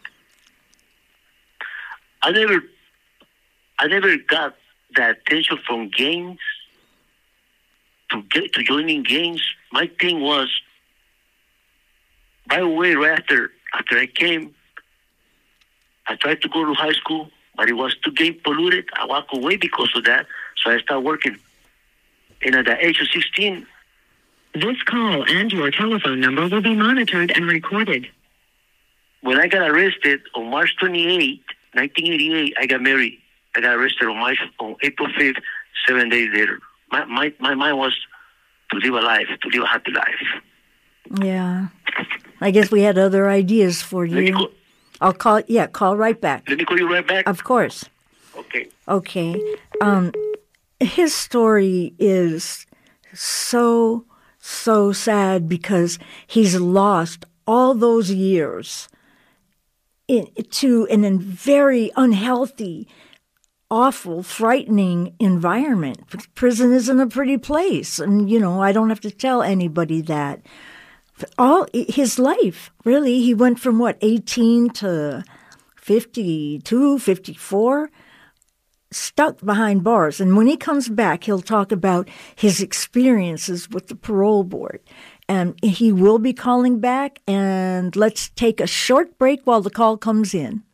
I never, I never got that attention from gangs to get to joining gangs. My thing was, by the way, right after after I came, I tried to go to high school, but it was too gang polluted. I walked away because of that, so I started working. And at the age of sixteen, This call and your telephone number will be monitored and recorded. when I got arrested on March twenty-eighth, nineteen eighty-eight, I got married. I got arrested on March on April fifth, seven days later. My my my mind was to live a life, to live a happy life. Yeah. I guess we had other ideas for Let me you. call, I'll call, yeah, call right back. let me call you right back. Of course. Okay. Okay. Um, his story is so, so sad because he's lost all those years in, to an, a very unhealthy, awful, frightening environment. Prison isn't a pretty place. And, you know, I don't have to tell anybody that. All his life, really, he went from what, eighteen to fifty-two, fifty-four, stuck behind bars. And when he comes back, he'll talk about his experiences with the parole board. And he will be calling back. And let's take a short break while the call comes in.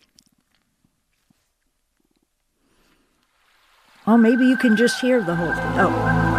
Oh, maybe you can just hear the whole thing. Oh.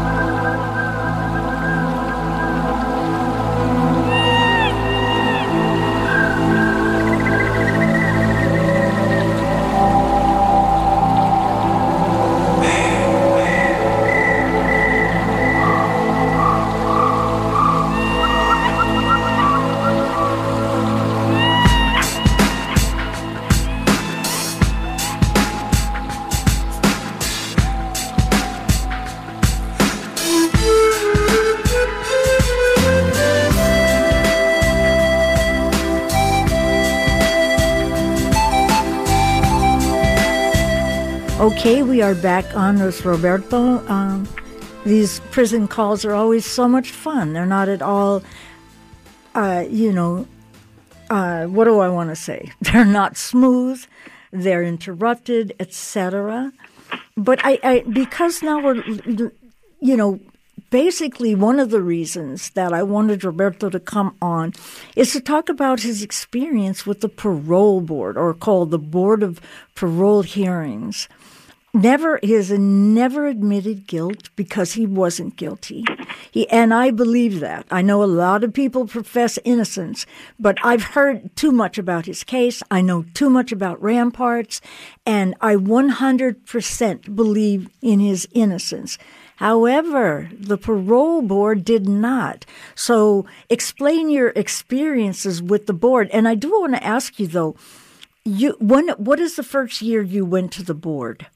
Okay, we are back on with Roberto. Um, these prison calls are always so much fun. They're not at all, uh, you know, uh, what do I want to say? They're not smooth. They're interrupted, et cetera. But I, I, because now we're, you know, basically one of the reasons that I wanted Roberto to come on is to talk about his experience with the parole board, or called the Board of Parole Hearings. Never, he has never admitted guilt because he wasn't guilty. He, and I believe that. I know a lot of people profess innocence, but I've heard too much about his case. I know too much about Ramparts, and I one hundred percent believe in his innocence. However, the parole board did not. So explain your experiences with the board. And I do want to ask you, though, you when what is the first year you went to the board?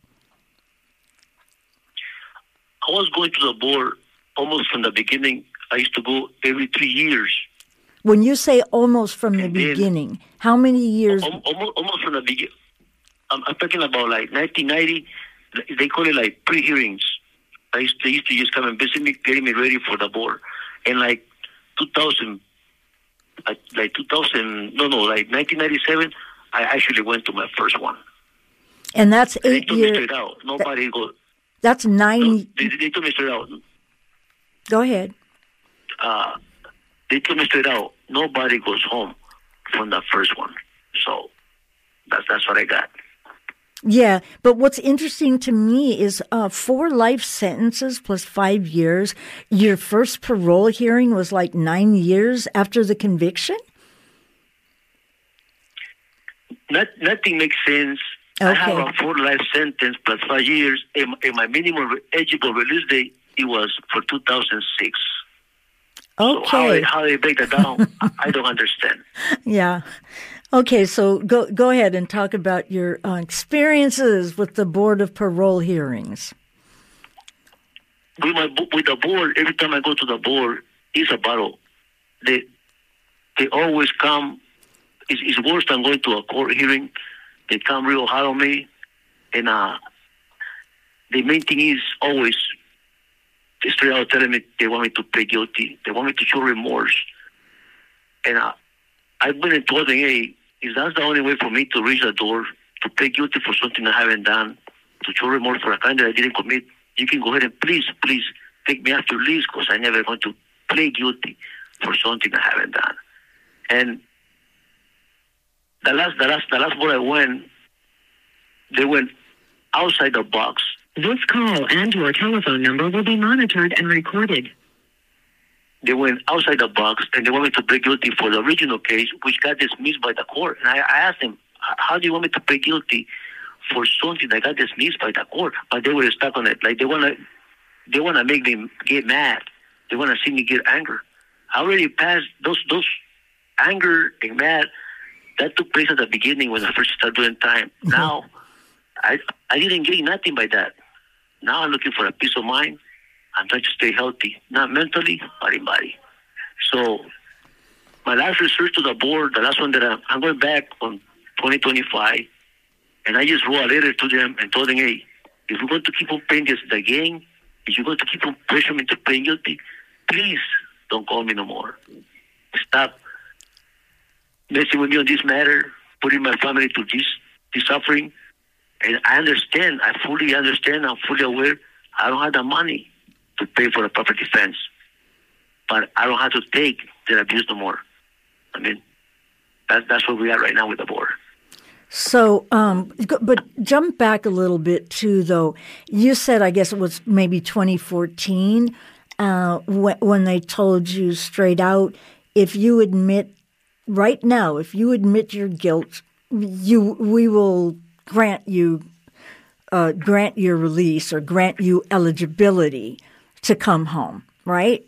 I was going to the board almost from the beginning. I used to go every three years. When you say almost from the And then- beginning, how many years? Al- Almost, almost from the beginning. I'm, I'm talking about like nineteen ninety. They call it like pre-hearings. I used, they used to just come and visit me, getting me ready for the board. And like two thousand, uh, like two thousand, no, no, like nineteen ninety-seven, I actually went to my first one. And that's And they eight told me years. straight out. Nobody goes. That's nine. They, they told me straight out. Go ahead. Uh, they told me straight out. Nobody goes home from the first one. So that's that's what I got. Yeah, but what's interesting to me is uh, four life sentences plus five years. Your first parole hearing was like nine years after the conviction? Not, nothing makes sense. I have Okay. a four life sentence plus five years, and, and my minimum re- eligible release date it was for two thousand six. Okay. So how, they- how they break that down, I- I don't understand. Yeah. Okay, so go go ahead and talk about your uh, experiences with the Board of Parole hearings. With my bo- with the board, every time I go to the board, it's a battle. They they always come. It's, it's worse than going to a court hearing. They come real hard on me, and uh, the main thing is always they straight out telling me they want me to plead guilty. They want me to show remorse, and uh, I've been and told them, hey, is that the only way for me to reach the door to plead guilty for something I haven't done, to show remorse for a crime that I didn't commit? You can go ahead and please, please take me after release because I'm never going to plead guilty for something I haven't done. And the last, the last, the last board I went, they went outside the box. This call and your telephone number will be monitored and recorded. They went outside the box and they want me to plead guilty for the original case, which got dismissed by the court. And I, I asked them, how do you want me to plead guilty for something that got dismissed by the court? But they were stuck on it. Like they want to, they want to make me get mad. They want to see me get angry. I already passed those, those anger and mad. That took place at the beginning when I first started doing time. Mm-hmm. Now, I I didn't get nothing by that. Now I'm looking for a peace of mind. I'm trying to stay healthy, not mentally, but in body. So my last research to the board, the last one that I'm, I'm going back on twenty twenty-five, and I just wrote a letter to them and told them, hey, if we're going to keep on playing this the game, if you're going to keep on pressuring me to plead guilty, please don't call me no more. Stop messing with me on this matter, putting my family to this, this suffering. And I understand, I fully understand, I'm fully aware, I don't have the money to pay for the proper defense. But I don't have to take the abuse no more. I mean, that, that's where we are right now with the board. So, um, but jump back a little bit too, though. You said, I guess it was maybe twenty fourteen, uh, when, when they told you straight out, if you admit right now, if you admit your guilt, you we will grant you uh, grant your release or grant you eligibility to come home, right?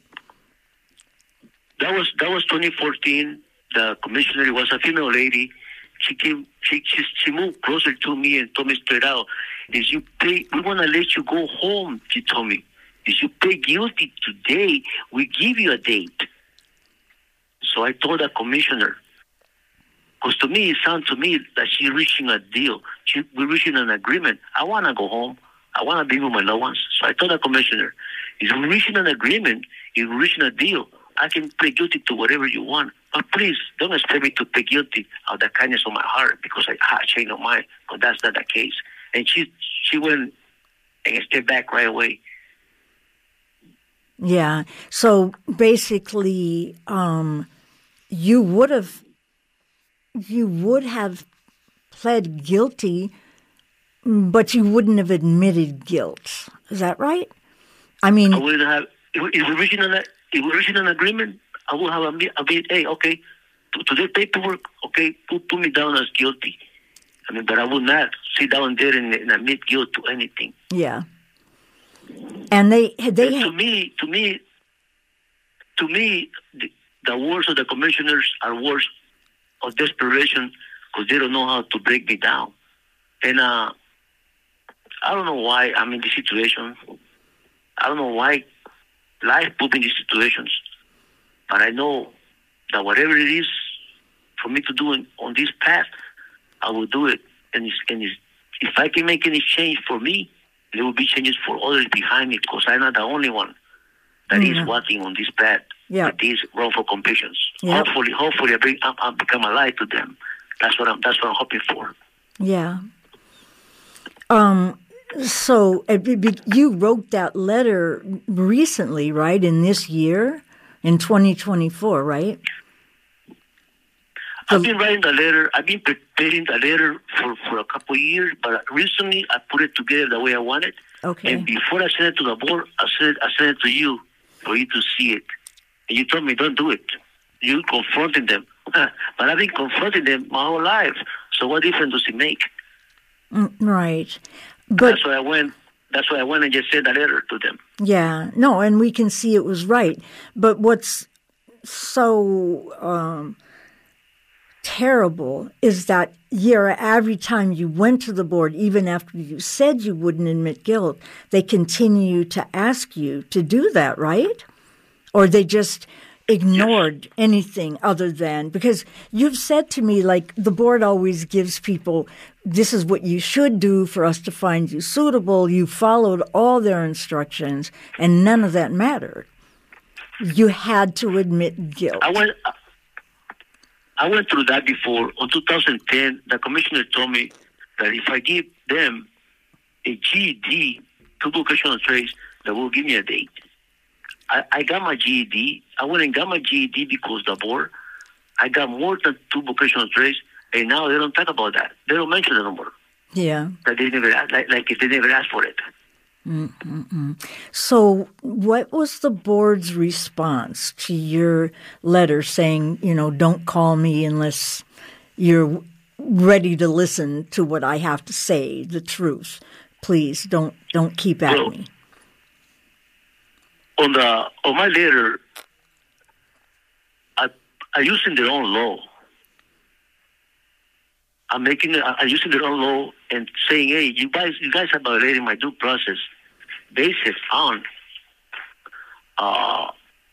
That was that was twenty fourteen. The commissioner was a female lady. She came. She she, she moved closer to me and told me straight out, "If you pay, we want to let you go home." She told me, "If you pay guilty today, we give you a date." So I told the commissioner, because to me it sounds to me that she's reaching a deal. She, we're reaching an agreement. I want to go home. I want to be with my loved ones. So I told the commissioner, if we're reaching an agreement, if we're reaching a deal, I can plead guilty to whatever you want. But please, don't expect me to plead guilty out of the kindness of my heart because I had a change of mind, because that's not the case. And she she went and stepped back right away. Yeah. So basically, um, you would have you would have pled guilty, but you wouldn't have admitted guilt. Is that right? I mean, I wouldn't have. If we're reaching an if we're reaching an agreement, I will have a a bit. Hey, okay, to, to the paperwork, okay, put put me down as guilty. I mean, but I would not sit down there and, and admit guilt to anything. Yeah. And they they and to me, to me, to me, the, the words of the commissioners are words of desperation because they don't know how to break me down. And uh, I don't know why I'm in this situation. I don't know why life put me in these situations. But I know that whatever it is for me to do in, on this path, I will do it. And, it's, and it's, if I can make any change for me, there will be changes for others behind me because I'm not the only one that mm-hmm. is walking on this path yep. with these wrongful convictions. Yep. Hopefully, hopefully I, bring, I, I become a light to them. That's what I'm. That's what I'm hoping for. Yeah. Um. So uh, you wrote that letter recently, right? In this year, in twenty twenty-four, right? I've been writing the letter. I've been preparing the letter for, for a couple of years, but recently I put it together the way I want it. Okay. And before I sent it to the board, I sent, I sent it to you for you to see it. And you told me, don't do it. You're confronting them. But I've been confronting them my whole life. So what difference does it make? Mm, right. But that's why I went. That's why I went and just sent a letter to them. Yeah, no, and we can see it was right. But what's so um, terrible is that year, every time you went to the board, even after you said you wouldn't admit guilt, they continue to ask you to do that, right? Or they just ignored yes. anything other than, because you've said to me, like, the board always gives people, this is what you should do for us to find you suitable. You followed all their instructions, and none of that mattered. You had to admit guilt. I went, I went through that before. In two thousand ten, the commissioner told me that if I give them a G E D, two vocational trades, they will give me a date. I, I got my G E D. I went and got my G E D because the board, I got more than two vocational trades, and now they don't talk about that. They don't mention it no more. Yeah. That they never, like, like if they never asked for it. Mm-mm-mm. So what was the board's response to your letter saying, you know, don't call me unless you're ready to listen to what I have to say, the truth? Please don't don't keep at well, me. On the on my letter, I I using their own law. I'm making I using their own law and saying, hey, you guys you guys are violating my due process based on uh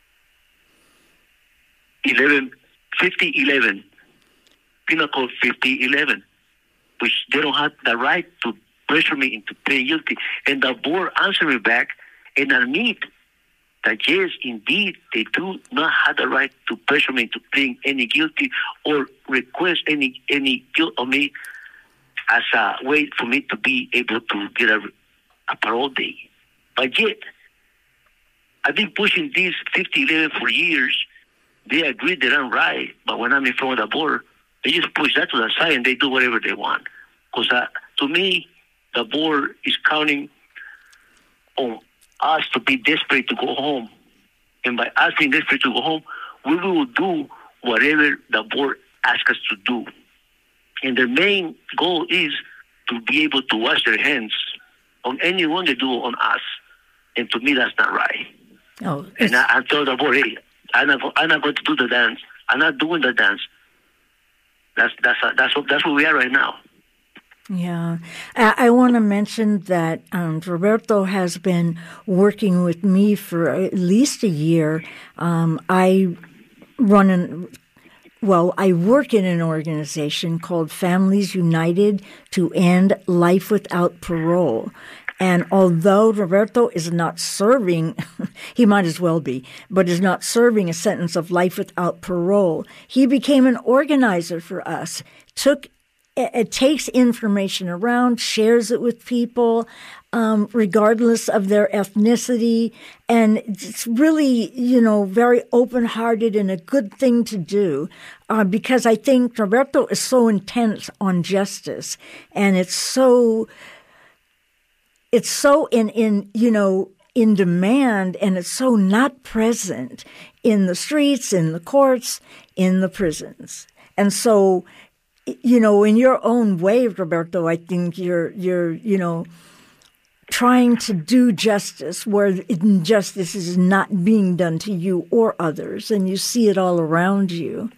eleven fifty eleven Penal Code fifty eleven, which they don't have the right to pressure me into pleading guilty. And the board answered me back and admit that yes, indeed, they do not have the right to pressure me into pleading any guilty or request any any guilt of me as a way for me to be able to get a, a parole day. But yet, I've been pushing this fifty eleven for years. They agree that I'm right, but when I'm in front of the board, they just push that to the side and they do whatever they want. Because uh, to me, the board is counting on us to be desperate to go home. And by us being desperate to go home, we will do whatever the board asks us to do. And their main goal is to be able to wash their hands on anyone they do on us. And to me, that's not right. Oh, and I, I told the board, hey, I'm not, I'm not going to do the dance. I'm not doing the dance. That's that's that's what that's where we are right now. Yeah. I, I want to mention that um, Roberto has been working with me for at least a year. Um, I run an, well, I work in an organization called Families United to End Life Without Parole. And although Roberto is not serving, he might as well be, but is not serving a sentence of life without parole, he became an organizer for us, took It takes information around, shares it with people, um, regardless of their ethnicity, and it's really, you know, very open-hearted and a good thing to do uh, because I think Roberto is so intent on justice, and it's so, it's so in, in you know, in demand, and it's so not present in the streets, in the courts, in the prisons, and so. You know, in your own way, Roberto, I think you're, you're, you know, trying to do justice where injustice is not being done to you or others, and you see it all around you.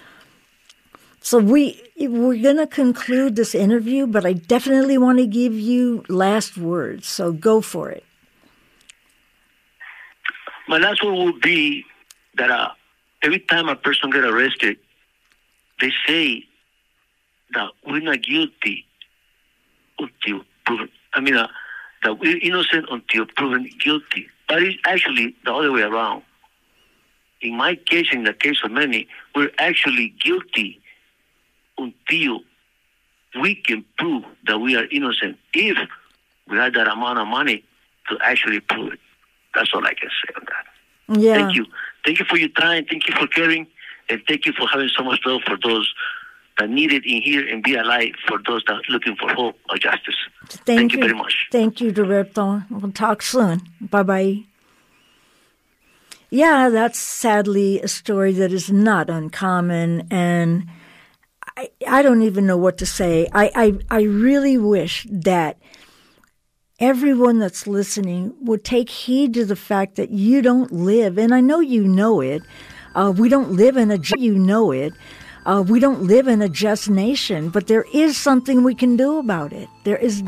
So we, we're going to conclude this interview, but I definitely want to give you last words, so go for it. My last word would be that uh, every time a person gets arrested, they say that we're not guilty until proven. I mean, uh, that we're innocent until proven guilty. But it's actually the other way around. In my case, in the case of many, we're actually guilty until we can prove that we are innocent. If we had that amount of money to actually prove it. That's all I can say on that. Yeah. Thank you. Thank you for your time. Thank you for caring. And thank you for having so much love for those that need it in here and be alive for those that are looking for hope or justice. Thank, Thank you you very much. Thank you, Roberto. We'll talk soon. Bye-bye. Yeah, that's sadly a story that is not uncommon, and I, I don't even know what to say. I, I, I really wish that everyone that's listening would take heed to the fact that you don't live, and I know you know it, uh, we don't live in a, you know it, uh, we don't live in a just nation, but there is something we can do about it. There is